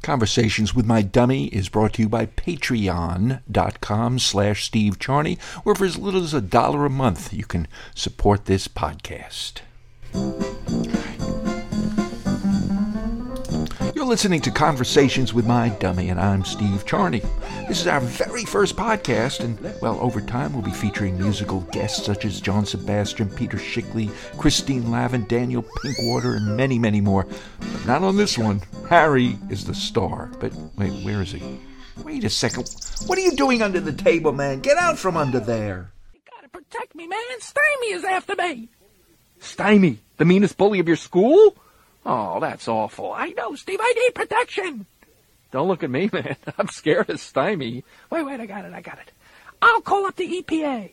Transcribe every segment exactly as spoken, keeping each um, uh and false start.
Conversations with My Dummy is brought to you by patreon.com slash Steve Charney, where for as little as a dollar a month you can support this podcast. You're listening to Conversations with My Dummy, and I'm Steve Charney. This is our very first podcast, and, well, over time we'll be featuring musical guests such as John Sebastian, Peter Shickley, Christine Lavin, Daniel Pinkwater, and many, many more. But not on this one. Harry is the star. But, wait, where is he? Wait a second. What are you doing under the table, man? Get out from under there. You gotta protect me, man. Stymie is after me. Stymie? The meanest bully of your school? Oh, that's awful. I know, Steve. I need protection. Don't look at me, man. I'm scared of Stymie. Wait, wait, I got it, I got it. I'll call up the E P A.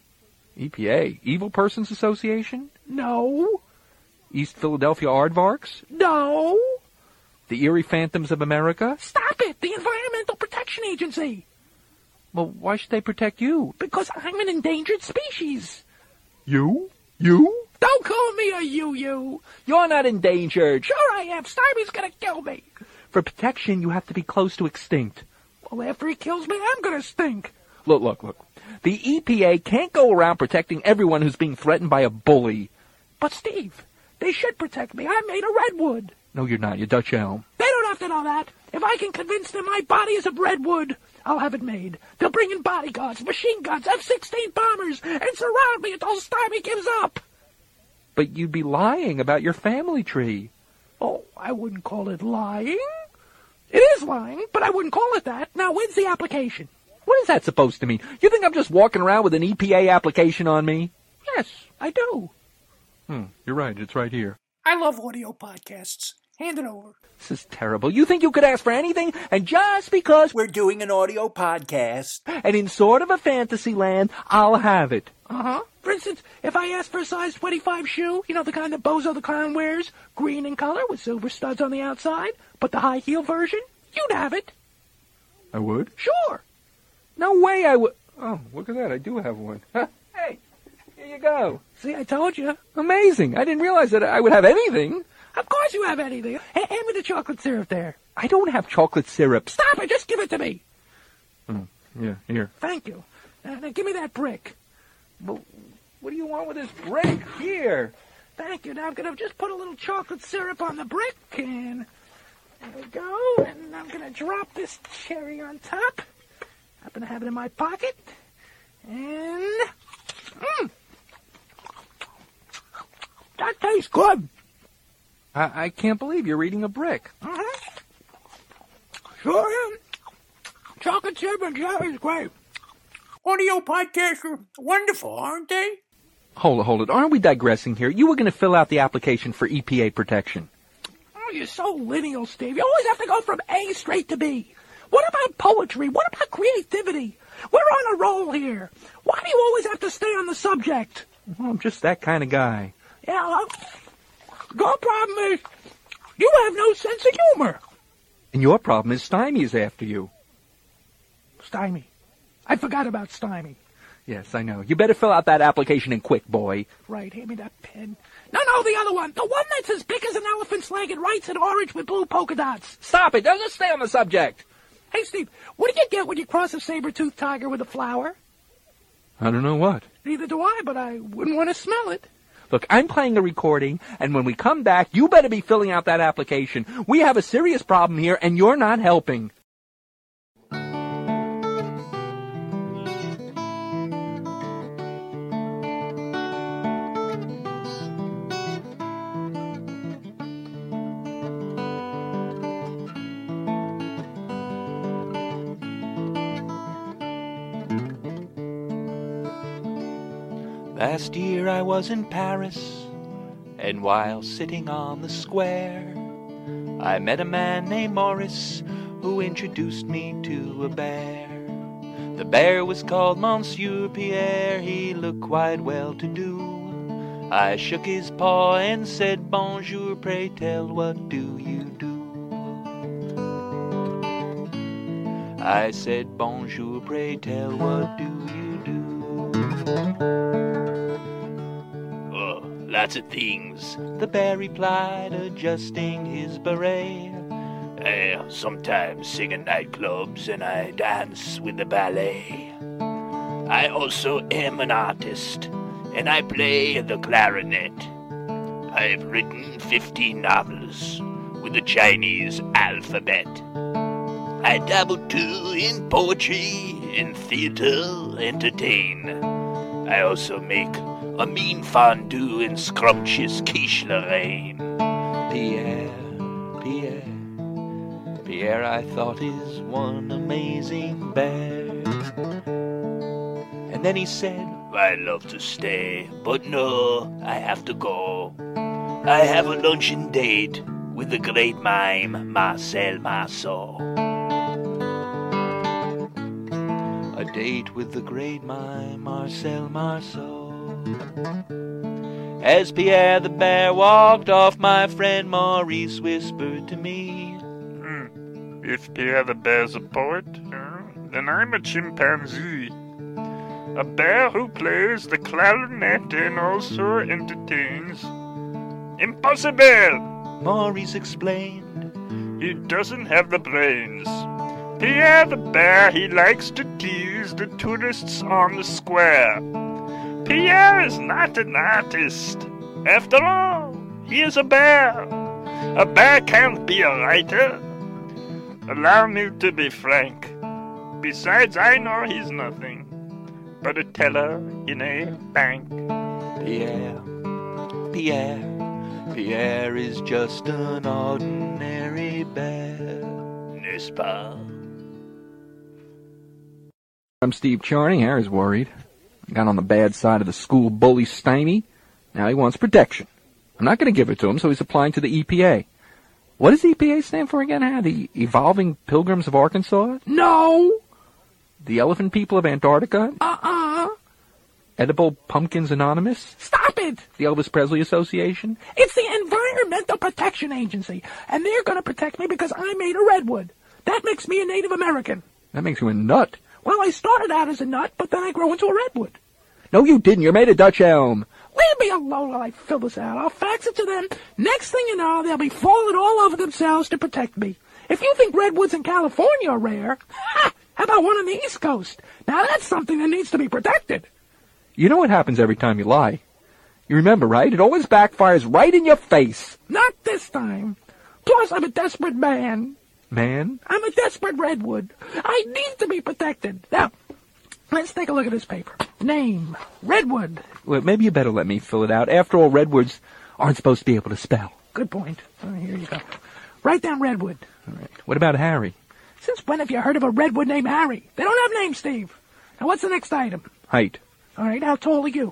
E P A? Evil Persons Association? No. East Philadelphia Aardvarks? No. The Erie Phantoms of America? Stop it! The Environmental Protection Agency. Well, why should they protect you? Because I'm an endangered species. You? You? Don't call me a you-you. You're not endangered. Sure I am. Stymie's gonna kill me. For protection, you have to be close to extinct. Well, after he kills me, I'm gonna stink. Look, look, look. The E P A can't go around protecting everyone who's being threatened by a bully. But, Steve, they should protect me. I'm made of redwood. No, you're not. You're Dutch elm. They don't have to know that. If I can convince them my body is of redwood, I'll have it made. They'll bring in bodyguards, machine guns, F sixteen bombers, and surround me until Stymie gives up. But you'd be lying about your family tree. Oh, I wouldn't call it lying. It is lying, but I wouldn't call it that. Now, when's the application? What is that supposed to mean? You think I'm just walking around with an E P A application on me? Yes, I do. Hmm, you're right. It's right here. I love audio podcasts. Hand it over. This is terrible. You think you could ask for anything, and just because we're doing an audio podcast, and in sort of a fantasy land, I'll have it. Uh-huh. For instance, if I ask for a size twenty-five shoe, you know, the kind that Bozo the Clown wears, green in color with silver studs on the outside, but the high heel version, you'd have it. I would? Sure. No way I would. Oh, look at that. I do have one. Hey, here you go. See, I told you. Amazing. I didn't realize that I would have anything. Of course you have anything. H- hand me the chocolate syrup there. I don't have chocolate syrup. Stop it. Just give it to me. Oh, yeah, here. Thank you. Uh, now give me that brick. But what do you want with this brick? Here. Thank you. Now I'm going to just put a little chocolate syrup on the brick, and there we go. And I'm going to drop this cherry on top. Happen to have it in my pocket. And, mmm. That tastes good. I, I can't believe you're eating a brick. Uh-huh. Sure am. Chocolate syrup and cherry is great. Audio podcasts are wonderful, aren't they? Hold it, hold it. Aren't we digressing here? You were going to fill out the application for E P A protection. Oh, you're so lineal, Steve. You always have to go from A straight to B. What about poetry? What about creativity? We're on a roll here. Why do you always have to stay on the subject? Well, I'm just that kind of guy. Yeah, well, your problem is you have no sense of humor. And your problem is Stymie's after you. Stymie. I forgot about Stymie. Yes, I know. You better fill out that application and quick, boy. Right, hand me that pen. No, no, the other one. The one that's as big as an elephant's leg and writes in orange with blue polka dots. Stop it. Don't just stay on the subject. Hey, Steve, what do you get when you cross a saber-toothed tiger with a flower? I don't know what. Neither do I, but I wouldn't want to smell it. Look, I'm playing a recording, and when we come back, you better be filling out that application. We have a serious problem here, and you're not helping. Last year I was in Paris, and while sitting on the square, I met a man named Maurice who introduced me to a bear. The bear was called Monsieur Pierre, he looked quite well-to-do. I shook his paw and said, "Bonjour, pray tell, what do you do?" I said, "Bonjour, pray tell, what do you do?" "Oh, lots of things," the bear replied, adjusting his beret. I sometimes sing in nightclubs and I dance with the ballet. I also am an artist, and I play the clarinet. I've written fifteen novels with the Chinese alphabet. I dabble too in poetry and theater entertain. I also make a mean fondue and scrumptious quiche Lorraine. Pierre, Pierre, Pierre I thought is one amazing bear. And then he said, I'd love to stay, but no, I have to go. I have a luncheon date with the great mime Marcel Marceau. A date with the great mime Marcel Marceau. As Pierre the bear walked off, my friend Maurice whispered to me, hmm. If Pierre the bear's a poet, uh, then I'm a chimpanzee. A bear who plays the clarinet and also entertains. Impossible! Maurice explained. He doesn't have the brains. Pierre the bear, he likes to tease the tourists on the square. Pierre is not an artist. After all, he is a bear. A bear can't be a writer. Allow me to be frank. Besides, I know he's nothing but a teller in a bank. Pierre, Pierre, Pierre is just an ordinary bear. N'est-ce pas? I'm Steve Charney. Harry's worried. Got on the bad side of the school bully stymie. Now he wants protection. I'm not going to give it to him, so he's applying to the E P A. What does E P A stand for again, Harry? The Evolving Pilgrims of Arkansas? No! The Elephant People of Antarctica? Uh-uh. Edible Pumpkins Anonymous? Stop it! The Elvis Presley Association? It's the Environmental Protection Agency, and they're going to protect me because I made a redwood. That makes me a Native American. That makes you a nut. Well, I started out as a nut, but then I grew into a redwood. No, you didn't. You're made of Dutch elm. Leave me alone while I fill this out. I'll fax it to them. Next thing you know, they'll be falling all over themselves to protect me. If you think redwoods in California are rare, ha! How about one on the East Coast? Now that's something that needs to be protected. You know what happens every time you lie. You remember, right? It always backfires right in your face. Not this time. Plus, I'm a desperate man. Man? I'm a desperate redwood. I need to be protected. Now, let's take a look at this paper. Name, Redwood. Well, maybe you better let me fill it out. After all, redwoods aren't supposed to be able to spell. Good point. Oh, here you go. Write down Redwood. All right. What about Harry? Since when have you heard of a redwood named Harry? They don't have names, Steve. Now, what's the next item? Height. All right, how tall are you?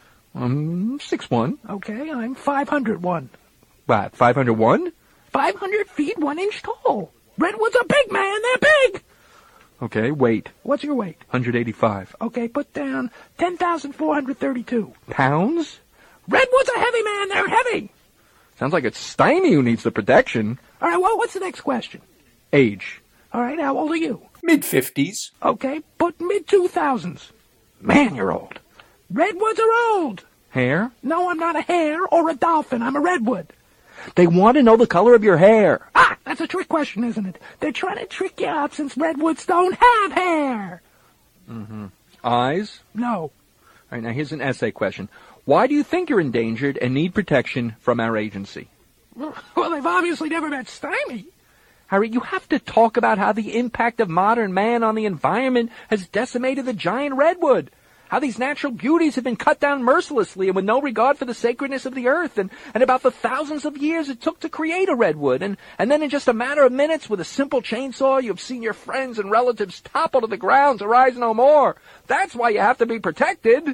Um, six one. Okay, I'm five hundred one. What, five hundred one? five hundred feet, one inch tall. Redwoods are big, man. They're big. Okay, weight. What's your weight? one hundred eighty-five. Okay, put down ten thousand four hundred thirty-two. Pounds? Redwoods are heavy, man. They're heavy. Sounds like it's Stymie who needs the protection. All right, well, what's the next question? Age. All right, how old are you? mid-fifties. Okay, put mid two thousands. Man, you're old. Redwoods are old. Hair? No, I'm not a hare or a dolphin. I'm a redwood. They want to know the color of your hair. Ah, that's a trick question, isn't it? They're trying to trick you out since redwoods don't have hair. Mm-hmm. Eyes? No. All right, now here's an essay question. Why do you think you're endangered and need protection from our agency? Well, they've obviously never met Stymie. Harry, you have to talk about how the impact of modern man on the environment has decimated the giant redwood. How these natural beauties have been cut down mercilessly and with no regard for the sacredness of the earth, and, and about the thousands of years it took to create a redwood. And, and then in just a matter of minutes, with a simple chainsaw, you've seen your friends and relatives topple to the ground to rise no more. That's why you have to be protected.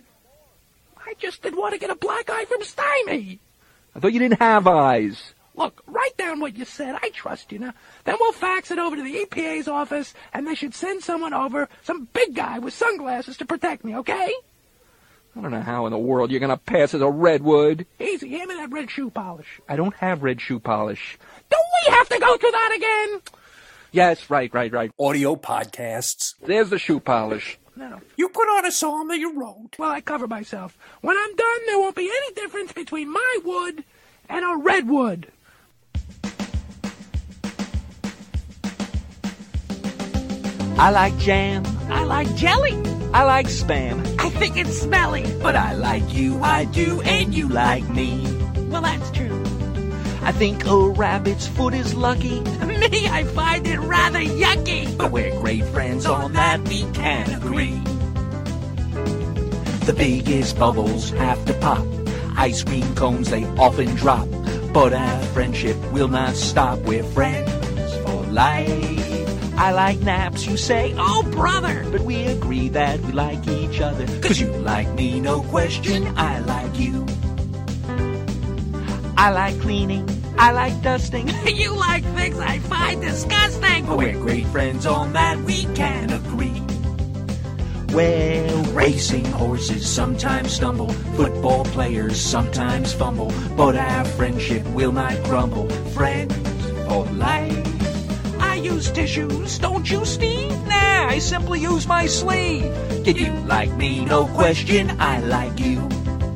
I just didn't want to get a black eye from Stymie. I thought you didn't have eyes. Look, write down what you said. I trust you now. Then we'll fax it over to the E P A's office, and they should send someone over, some big guy with sunglasses to protect me, okay? I don't know how in the world you're going to pass as a redwood. Easy, hand me that red shoe polish. I don't have red shoe polish. Do we have to go through that again? Yes, right, right, right. Audio podcasts. There's the shoe polish. No. You put on a song that you wrote. Well, I cover myself. When I'm done, there won't be any difference between my wood and a redwood. I like jam. I like jelly. I like spam. I think it's smelly. But I like you, I do, and you like me. Well, that's true. I think a rabbit's foot is lucky. Me, I find it rather yucky. But we're great friends, on that we can agree. The biggest bubbles have to pop. Ice cream cones, they often drop. But our friendship will not stop. We're friends for life. I like naps, you say, Oh, brother. but we agree that we like each other. Cause you like me, no question, I like you. I like cleaning, I like dusting. You like things I find disgusting. But we're great friends, on that we can agree. Well, racing horses sometimes stumble, football players sometimes fumble, but our friendship will not crumble. Friends for life. I use tissues, don't you, Steve? Nah, I simply use my sleeve. Did you like me? No question, I like you.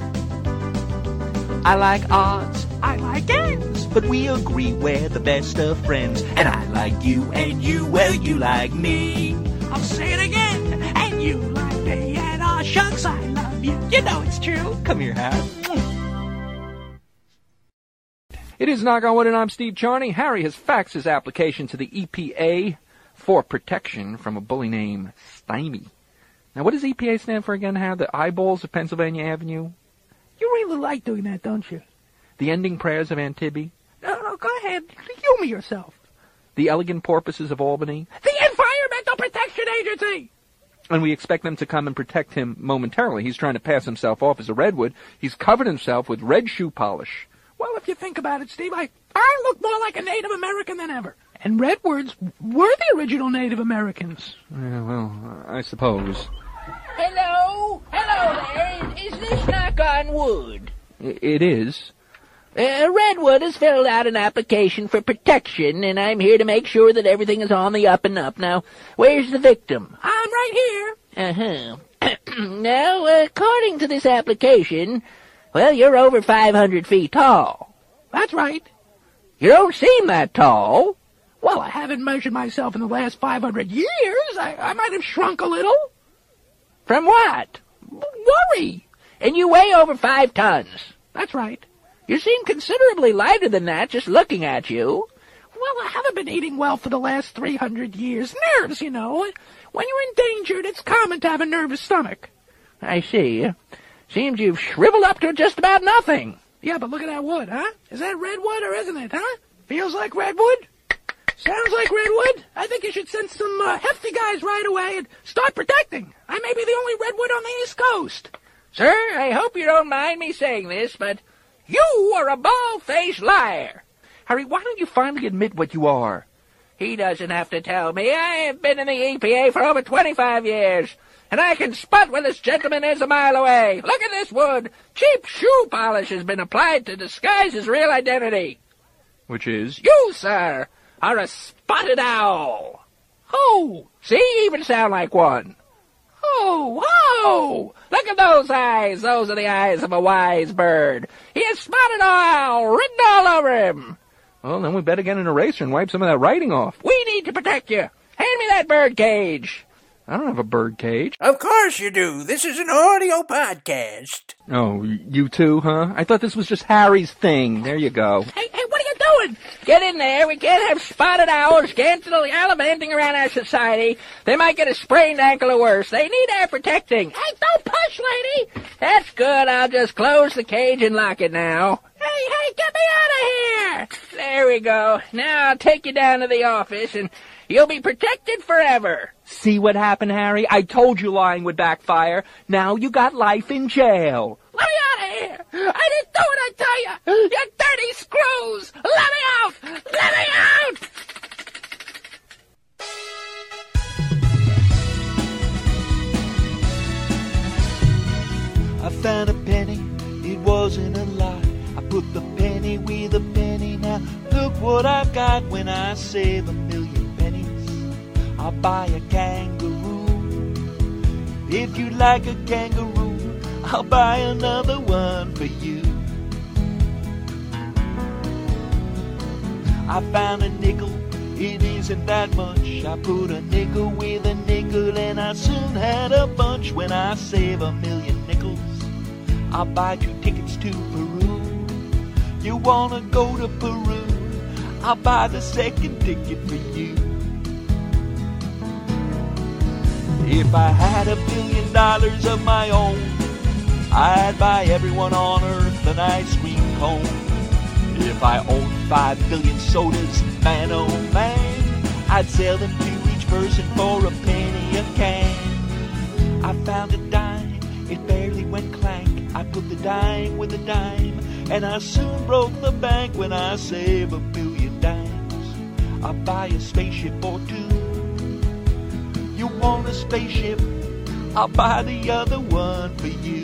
I like odds, I like ends. but we agree we're the best of friends. And I like you, and you, well, you like me. I'll say it again. And you like me, and aw shucks, I love you. You know it's true. Come here, Harry. It is Knock on Wood, and I'm Steve Charney. Harry has faxed his application to the E P A for protection from a bully named Stymie. Now, what does E P A stand for again, Harry? The eyeballs of Pennsylvania Avenue? You really like doing that, don't you? The ending prayers of Antibes? No, no, go ahead. Humor yourself. The elegant porpoises of Albany? The Environmental Protection Agency! And we expect them to come and protect him momentarily. He's trying to pass himself off as a redwood. He's covered himself with red shoe polish. Well, if you think about it, Steve, I, I look more like a Native American than ever. And redwoods were the original Native Americans. Yeah, well, I suppose. Hello? Hello there. Is, is this Knock on Wood? I- it is. Uh, Redwood has filled out an application for protection, and I'm here to make sure that everything is on the up and up. Now, where's the victim? I'm right here. Uh-huh. Now, according to this application, well, you're over five hundred feet tall. That's right. You don't seem that tall. Well, I haven't measured myself in the last five hundred years. I, I might have shrunk a little. From what? Worry. And you weigh over five tons. That's right. You seem considerably lighter than that just looking at you. Well, I haven't been eating well for the last three hundred years. Nerves, you know. When you're endangered, it's common to have a nervous stomach. I see. Seems you've shriveled up to just about nothing. Yeah, but look at that wood, huh? Is that redwood or isn't it, huh? Feels like redwood? Sounds like redwood? I think you should send some uh, hefty guys right away and start protecting. I may be the only redwood on the East Coast. Sir, I hope you don't mind me saying this, but you are a bald-faced liar. Harry, why don't you finally admit what you are? He doesn't have to tell me. I have been in the E P A for over twenty-five years, and I can spot where this gentleman is a mile away. Look at this wood. Cheap shoe polish has been applied to disguise his real identity. Which is? You, sir, are a spotted owl. Oh, See, you even sound like one. oh, oh! Look at those eyes. Those are the eyes of a wise bird. He has spotted owl written all over him. Well, then we better get an eraser and wipe some of that writing off. We need to protect you. Hand me that bird cage. I don't have a bird cage. Of course you do. This is an audio podcast. Oh, you too, huh? I thought this was just Harry's thing. There you go. Hey, hey, what are you doing? Get in there. We can't have spotted owls scantily gallivanting around our society. They might get a sprained ankle or worse. They need our protecting. Hey, don't push, lady! That's good. I'll just close the cage and lock it now. Hey, hey, get me out of here! There we go. Now I'll take you down to the office, and you'll be protected forever. See what happened, Harry? I told you lying would backfire. Now you got life in jail. Let me out of here! I didn't do it, I tell you! You dirty screws! Let me out! Let me out! I found a penny, it wasn't a lie. I put the penny with a penny. Now look what I got when I save a million pennies. I'll buy a kangaroo. If you like a kangaroo, I'll buy another one for you. I found a nickel, it isn't that much. I put a nickel with a nickel and I soon had a bunch. When I save a million nickels, I'll buy two tickets to Peru. You wanna go to Peru? I'll buy the second ticket for you. If I had a billion dollars of my own, I'd buy everyone on earth an ice cream cone. If I owned five billion sodas, man oh man, I'd sell them to each person for a penny a can. I found a dime, it barely went clank. I put the dime with a dime, and I soon broke the bank. When I save a billion dimes, I'll buy a spaceship or two. You want a spaceship? I'll buy the other one for you.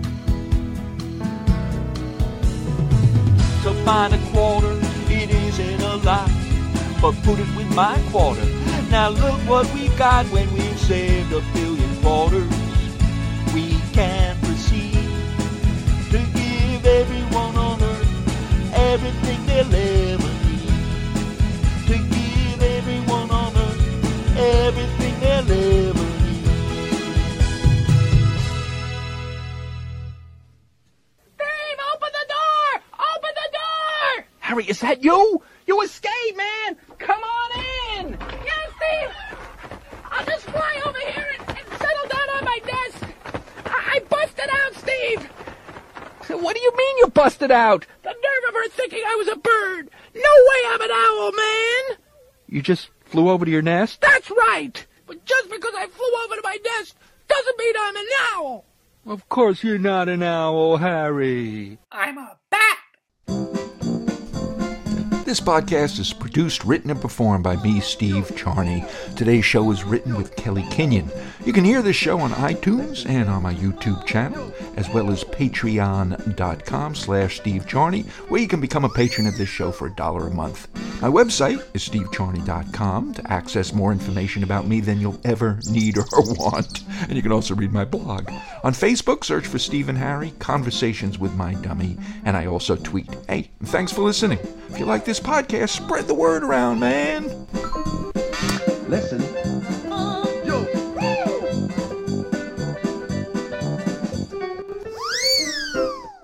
To find a quarter, it isn't a lot, but put it with my quarter. Now look what we got when we've saved a billion quarters. We can proceed to give everyone on earth everything they'll ever need. To give everyone on earth everything they'll ever need. Steve, open the door! Open the door! Harry, is that you? You escaped, man! Come on in! Yeah, Steve! I'll just fly over here and, and settle down on my desk. I, I busted out, Steve! What do you mean you busted out? The nerve of her thinking I was a bird! No way I'm an owl, man! You just flew over to your nest? That's right! But just because I flew over to my nest doesn't mean I'm an owl! Of course you're not an owl, Harry. I'm a bat. This podcast is produced, written, and performed by me, Steve Charney. Today's show is written with Kelly Kenyon. You can hear this show on iTunes and on my YouTube channel, as well as patreon.com slash Steve Charney, where you can become a patron of this show for a dollar a month. My website is steve charney dot com to access more information about me than you'll ever need or want. And you can also read my blog. On Facebook, search for Steve and Harry, Conversations with My Dummy, and I also tweet. Hey, thanks for listening. If you like this podcast, spread the word around, man. Listen